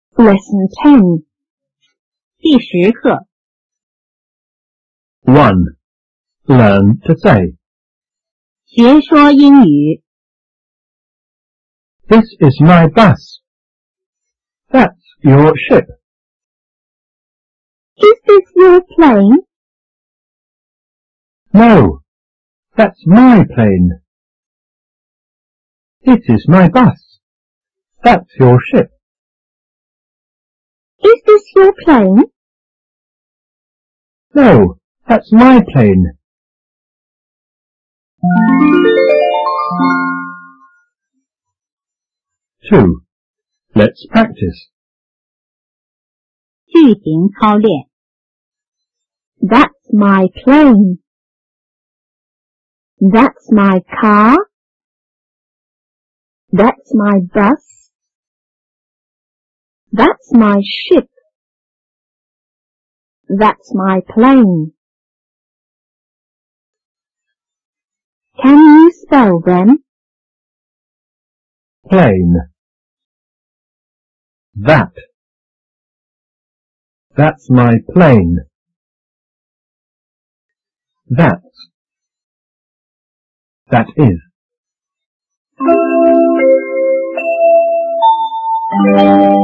Lesson 10. 第10课 1. Learn to say. 学说英语 This is my bus. That's your ship. Is this your plane? No, that's my plane. This is my bus. That's your ship. Is this your plane? No, that's my plane. 2. Let's practice. 句型操练 That's my plane. That's my car. That's my bus. That's my ship. That's my plane. Can you spell them? Plane. That's my plane. That is.